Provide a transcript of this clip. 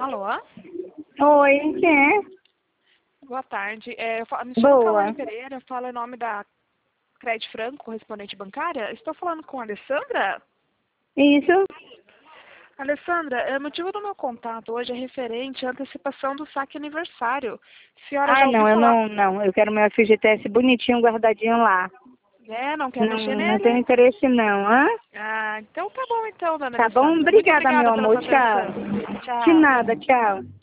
Alô? Oi, quem é? Boa tarde. Me chamo Boa. Caroline Pereira, eu falo em nome da Crédito Franco, correspondente bancária. Estou falando com a Alessandra? Isso? Alessandra, o motivo do meu contato hoje é referente à antecipação do saque aniversário. A senhora Ah, já ouviu não, eu falar? não. Eu quero meu FGTS bonitinho, guardadinho lá. Não quer mexer Não tenho nele? interesse não, hã? Ah, então tá bom então, dona Tá bom? Alessandra. Muito Obrigada, meu obrigada pela amor. sua Tchau. atenção. De Tchau. nada, tchau.